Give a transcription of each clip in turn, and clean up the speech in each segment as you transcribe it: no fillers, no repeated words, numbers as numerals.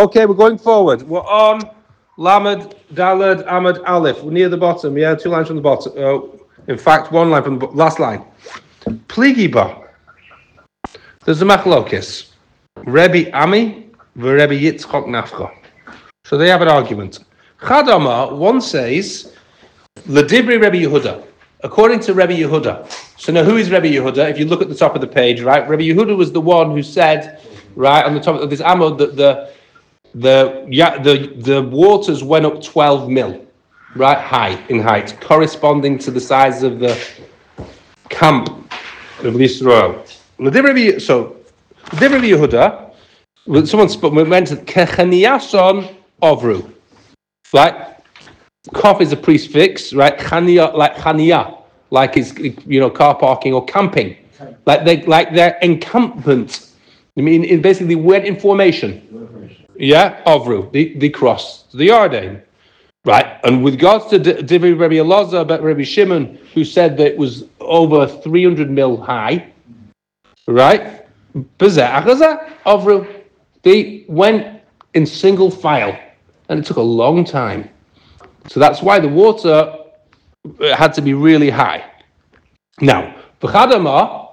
Okay, we're going forward. We're on Lamed, Daled, Ahmed, Aleph. We're near the bottom. Yeah, 2 lines from the bottom. In fact, 1 line from the last line. Pligiba. There's a machlokes. Rebbe Ami, Rebbe Yitzchok Nafcha. So they have an argument. Chadama, one says, Ladibri Rebbe Yehuda. According to Rebbe Yehuda. So now who is Rebbe Yehuda? If you look at the top of the page, right? Rebbe Yehuda was the one who said, right, on the top of this Amud, that the waters went up 12 mil, right, high in height, corresponding to the size of the camp of Israel. So, Rebbe Yehuda, someone mentioned Kechaniason Ovru, right? Kof is a prefix, right? Chania, like Chania, like is car parking or camping, like their encampment. I mean, it basically went in formation. Yeah, Ovru, the cross, the Yarden, right? And with regards to Divrei Rabbi Elazar about Rabbi Shimon, who said that it was over 300 mil high, right? Ovru, they went in single file, and it took a long time. So that's why the water had to be really high. Now, B'chadama,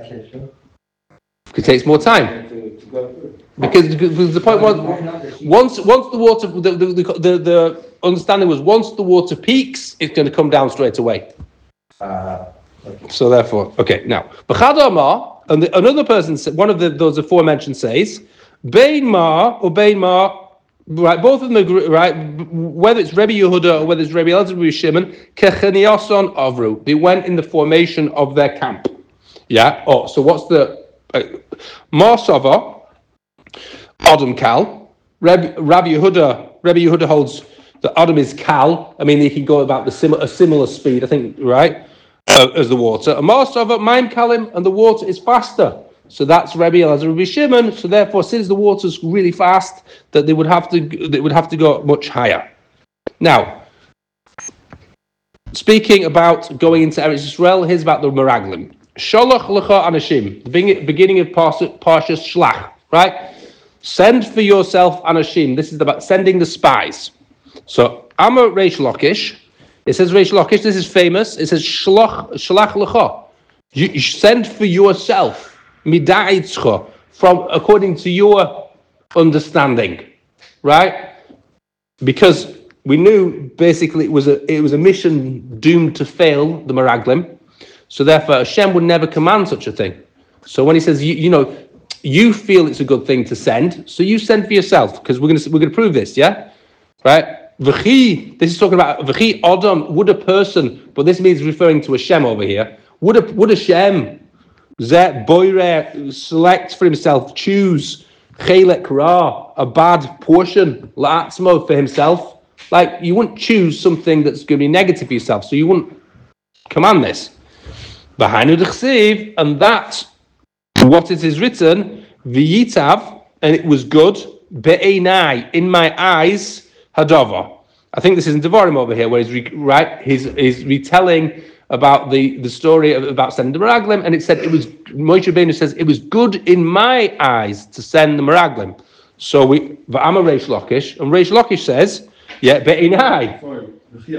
it takes more time. Because the point was, once the water, the understanding was, once the water peaks, it's going to come down straight away. Okay. So therefore, okay, now, B'chadama, and another person, one of those aforementioned says, Bein Ma or Bein Ma, right, both of them agree, right, whether it's Rebbe Yehuda or whether it's Rebbe Elazar or Rebbe Shimon, Kechaniason Avru, they went in the formation of their camp. Yeah, so what's the, Marsava, Adam Kal, Rabbi Yehuda holds that Adam is Kal, I mean, he can go about a similar speed, I think, right, as the water. And Marsava, Maim Kalim, and the water is faster. So that's Rabbi Elazar, Rabbi Shimon. So therefore, since the water's really fast, that they would have to go much higher. Now, speaking about going into Eretz Yisrael, here's about the Meraglim. Sholach lecha anashim, the beginning of Parshas Shlach, right? Send for yourself anashim. This is about sending the spies. So Amar Reish Lakish. It says Reish Lakish. This is famous. It says Shlach lecha. You send for yourself. From according to your understanding, right? Because we knew basically it was a mission doomed to fail, the Meraglim. So therefore, Hashem would never command such a thing. So when he says, you feel it's a good thing to send, so you send for yourself, because we're going to prove this, yeah, right? V'chi, this is talking about v'chi Adam. Would a person, but this means referring to Hashem over here. Would Hashem Zet Boire select for himself, choose Chelek Ra, a bad portion, La'atzmo for himself? Like, you wouldn't choose something that's going to be negative for yourself, so you wouldn't command this. And that's what it is written, V'yitav, and it was good, Be'enai, in my eyes, Hadava. I think this is in Devarim over here, where he's retelling about the story about sending the Meraglim, and it said it was, Moshe Rabbeinu says, it was good in my eyes to send the Meraglim. So V'ama Reish Lakish, and Reish Lakish says, yeah, Be'enai. Sorry,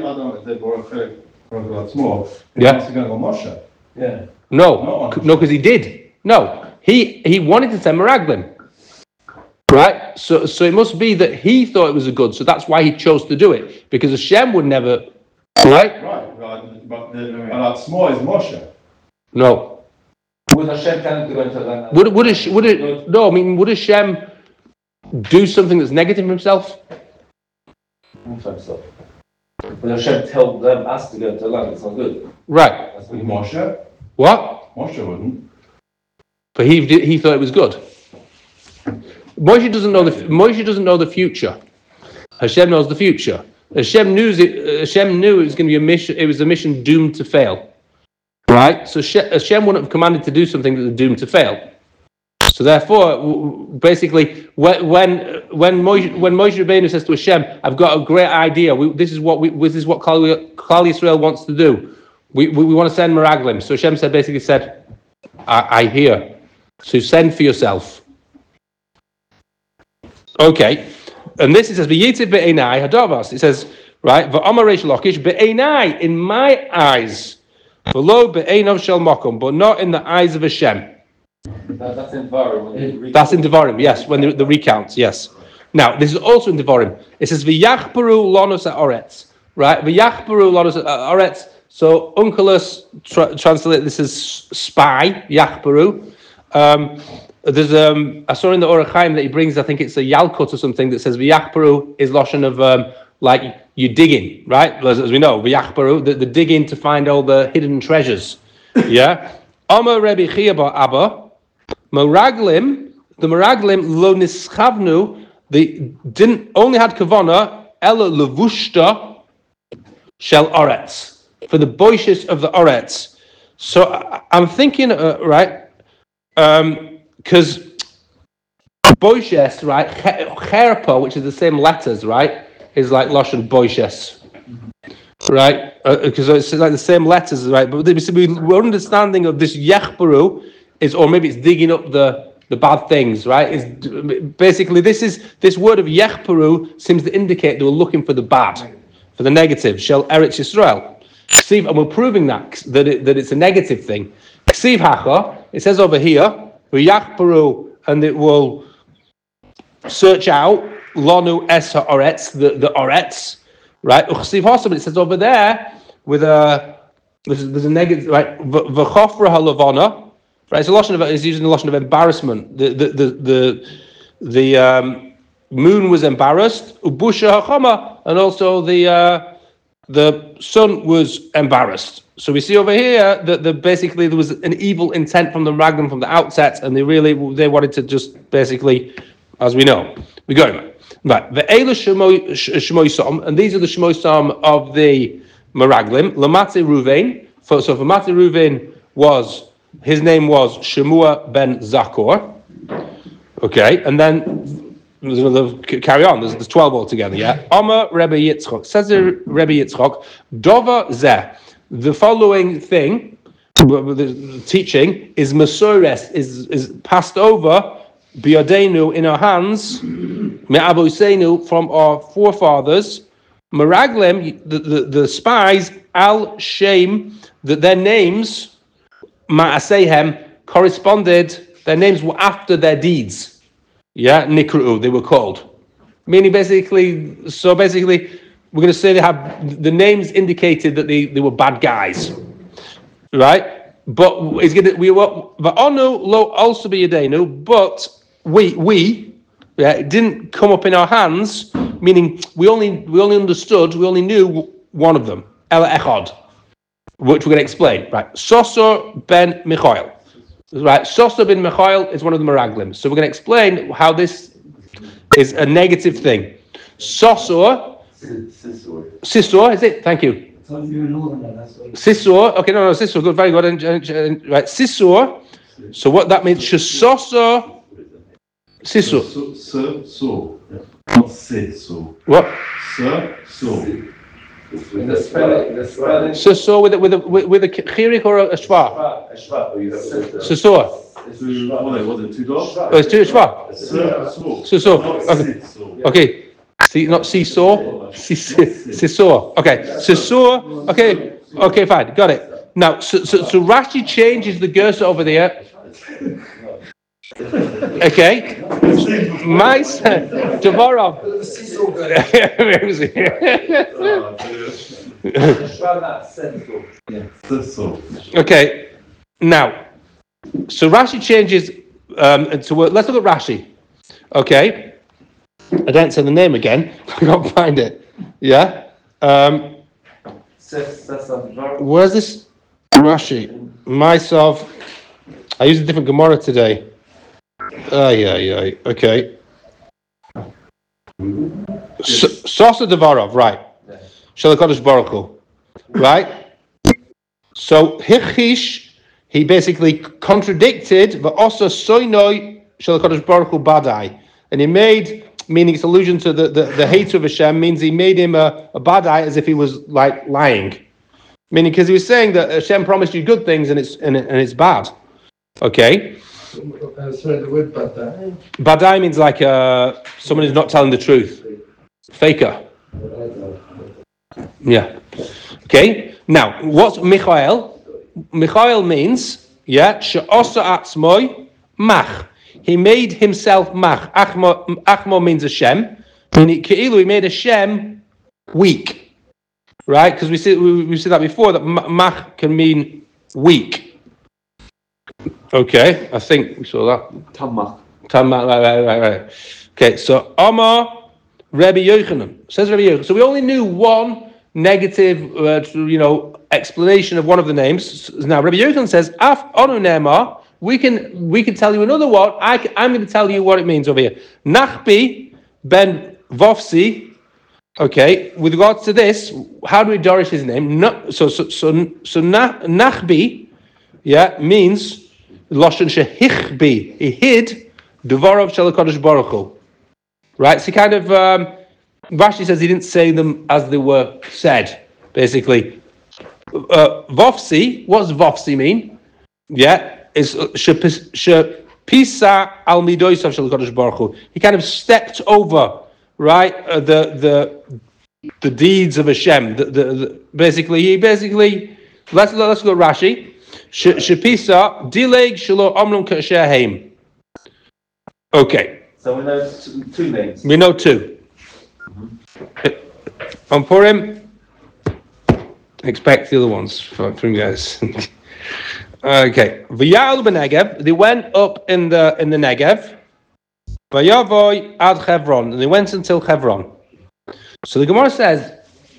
yeah. No, because he did. No, he wanted to send Meraglim. Right? So it must be that he thought it was a good, so that's why he chose to do it. Because Hashem would never, right? But the Alatzmo is Moshe. No. Would Hashem tell him to go into that? Would Hashem do something that's negative for himself? Not for himself. Would Hashem tell them us to go into land? It's not good. Right. That's Moshe. What? Moshe wouldn't. But he thought it was good. Moshe doesn't know the future. Hashem knows the future. Hashem knew it was going to be a mission. It was a mission doomed to fail, right? So Hashem wouldn't have commanded to do something that was doomed to fail. So therefore, basically, when Moshe Rabbeinu says to Hashem, "I've got a great idea. This is what Klal Yisrael wants to do. We want to send Meraglim." So Hashem said, "I hear. So send for yourself." Okay. And this, it says, V'yitiv be'enai hadavas. It says, right, V'amar Reish Lakish, be'enai, in my eyes, v'lo be'enav shel makom, but not in the eyes of Hashem. That's in Devarim. That's in Devarim, yes, when the recounts, yes. Now, this is also in Devarim. It says, V'yachperu lonos ha'oretz, right? V'yachperu lonos ha'oretz. So, Onkelos translate this as spy, Yachperu. There's I saw in the Orach Chaim that he brings, I think it's a Yalkut or something that says V'yachperu is lashon of like you digging, right? As we know, V'yachperu, the digging to find all the hidden treasures. Yeah. Amar Rebbe Chia bar Abba, Meraglim, the Meraglim lo nischavnu, they didn't only had kavana ela levushta shel oretz, for the boishes of the oretz. So I'm thinking, right, because boishes, right, cherpa, which is the same letters, right, is like lashon boishes, right, because it's like the same letters, right. But we're understanding of this yechbaru is, or maybe it's digging up the bad things, right? Is basically this word of yechbaru seems to indicate they were looking for the bad, for the negative. Shel Eretz Yisrael. Ksiv, and we're proving that it's a negative thing. Ksiv hacha, it says over here, v'yachparu, and it will search out lonu es ha'oretz, the oretz, right? Ksiv hosam, it says over there with there's a negative, right? V'chofra halavana, right? It's a lashon of, it's using the lashon of embarrassment. The moon was embarrassed, ubusha hachama, and also the sun was embarrassed. So we see over here that basically there was an evil intent from the Raglan from the outset, and they wanted to just basically, as we know, we go right. The Eila Shemoisam, and these are the Shemoisam of the Meraglim. Lamate Ruvain. So for Mate Ruvain his name was Shemua ben Zakor. Okay, and then there's another, carry on. There's 12 altogether. Yeah. Amar Rebbe Yitzchok. Says Rebbe Yitzchok, Dova Zeh. The following thing, the teaching is Mesores, is passed over Biadenu in our hands, Me'aboseinu from our forefathers, Meraglim, the spies, Al Shem, that their names, Ma'asehem, corresponded, their names were after their deeds. Yeah, Nikru, they were called. Meaning basically, we're going to say they have, the names indicated that they were bad guys. Right? But it's going to, we were, Va'onu lo also be Yadenu, but we it didn't come up in our hands, meaning we only understood, we only knew one of them, Ela Echad, which we're going to explain. Right? Sosor ben Michael. Right, Sosor ben Michael is one of the Meraglim. So we're going to explain how this is a negative thing. Sosor, Sisor, is it? Thank you. Sisor, okay, no, Sisor, good, very good. Right, Sisor. So what that means? Sosor, Sisor. Not Sisor. What? So. The spelling. Sisor with a chirik or a shva. Sisor. Was it 2 dogs? Oh, it's two shva. Sisor. Okay. See, not seesaw. Sisor. Okay. Sisor. Okay, fine. Got it. Now, so Rashi changes the gersa over there. Okay. My son, Devorov. Okay. Now, so Rashi changes let's look at Rashi. Okay. I don't say the name again. I can't find it. Yeah. Where's this Rashi? Myself. I used a different Gemara today. Yeah. Okay. Sosa Devarov, right. Shalakodesh Baruch Hu. Right? So Hichish, he basically contradicted the Osa Soinoi Shalakodesh Baruch Hu Badai. And he made, meaning it's allusion to the hate of Hashem, means he made him a Badai as if he was like lying. Meaning because he was saying that Hashem promised you good things and it's bad. Okay? Sorry, the word badai. Badai means like someone who's not telling the truth. Faker. Yeah. Okay. Now, what's Michael? Michael means, she'osa atzmoi mach. He made himself mach. Achmo means Hashem. He made Hashem weak. Right? Because we said that before, that mach can mean weak. Okay. I think we saw that. Tamach. Right. Okay. So, Omar Rabbi Yochanan. Says Rabbi Yochanan. So we only knew one negative, explanation of one of the names. Now Rabbi Yochanan says, "Af onu ne'emar." We can tell you another one. I'm going to tell you what it means over here. Nachbi ben Vofsi. Okay. With regards to this, how do we dorish his name? Nachbi, means loshen shehichbi. He hid devarov shel HaKadosh Baruch Hu. Right, so he kind of, Rashi says he didn't say them as they were said, basically. Vofsi, what does Vofsi mean? Is Shepisa al midoisav shel HaKadosh Baruch Hu. He kind of stepped over, right, the deeds of Hashem. Basically, let's go Rashi. Shepisa dileg shelo omrum k'asher heim. Okay. So we know two names. We know two. On Purim, expect the other ones from you guys. Okay. V'ya'al b'Negev. They went up in the Negev. V'yavoy ad Chevron. And they went until Chevron. So the Gemara says,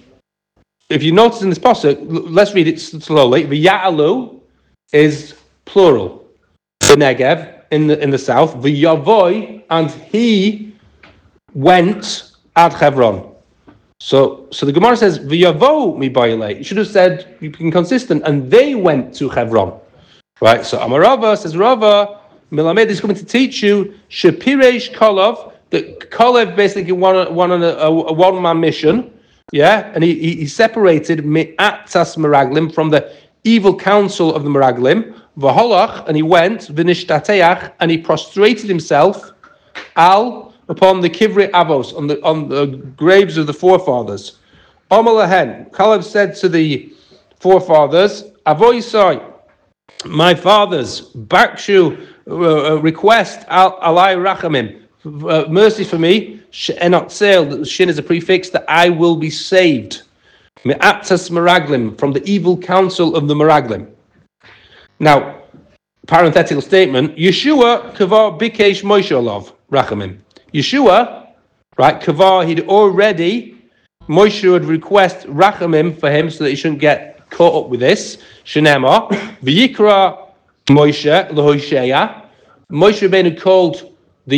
if you notice in this pasuk, let's read it slowly. V'ya'alu is plural. The Negev. In the south, v'yavoy, and he went ad Chevron. So the Gemara says v'yavo mi bayilei. You should have said inconsistent, and they went to Chevron, right? So Amarava says Rava Milamed is coming to teach you shepiresh kolov. That Kolev basically won a one-man mission, and he separated me'atas meraglim from the evil counsel of the meraglim. V'holach, and he went v'nishtateach, and he prostrated himself upon the Kivrei Avos, on the graves of the forefathers. Omalahen, Caleb said to the forefathers, Avoisai, my fathers, Bakshu, request alai rachamim, mercy for me. She'enot seil, shin is a prefix, that I will be saved. Me'atas meraglim, from the evil counsel of the meraglim. Now, parenthetical statement, Yeshua kavar bikesh Moshe olav rachamim. Yeshua, right, kavar, Moshe would request rachamim for him so that he shouldn't get caught up with this. Shenema, v'yikra Moshe l'Hosheya. Moshe Rabbeinu called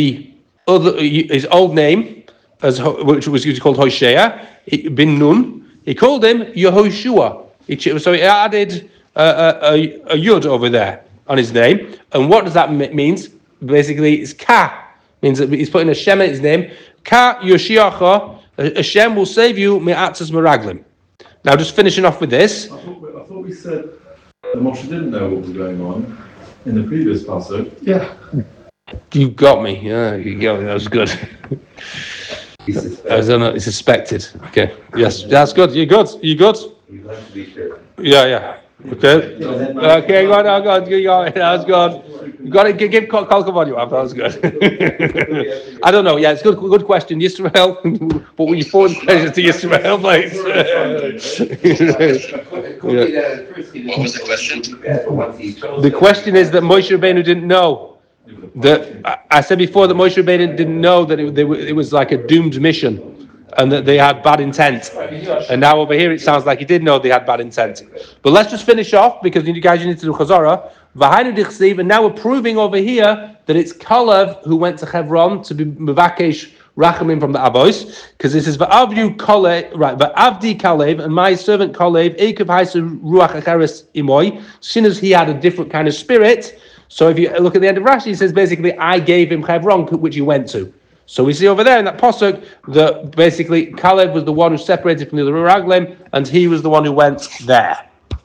his old name, which was called Hosheya, bin Nun. He called him Yehoshua. So he added a yud over there on his name. And what does that mean? Basically, it's ka. Means that he's putting Hashem in his name. Ka Yoshiacha. Hashem will save you me'atzas meraglim. Now, just finishing off with this. I thought we said that Moshe didn't know what was going on in the previous passage. Yeah. You got me. Yeah, you got me. That was good. I don't know. He suspected. Okay. Yes, that's good. You're good. You good? You have to be sure. Yeah. Okay. Okay, go on. That's good. You got to give Kolkov you up. That was good. I don't know. Yeah, it's good question. Yisrael. What were your fourth question to Yisrael, please? What was the question? The question is that Moshe Rabbeinu didn't know. I said before that Moshe Rabbeinu didn't know that it was like a doomed mission and that they had bad intent. And now over here it sounds like he did know they had bad intent. But let's just finish off because you guys need to do Chazorah. And now we're proving over here that it's Kalev who went to Hebron to be Mevakesh Rachamim from the Avos, because this is Va'avdu Kalev, right? Va'avdi Kalev, and my servant Kalev, Eikav Haisu Ruach Acheres Imoy, as soon as he had a different kind of spirit. So if you look at the end of Rashi, it says basically, I gave him Hebron, which he went to. So we see over there in that pasuk that basically Caleb was the one who separated from the other Meraglim, and he was the one who went there.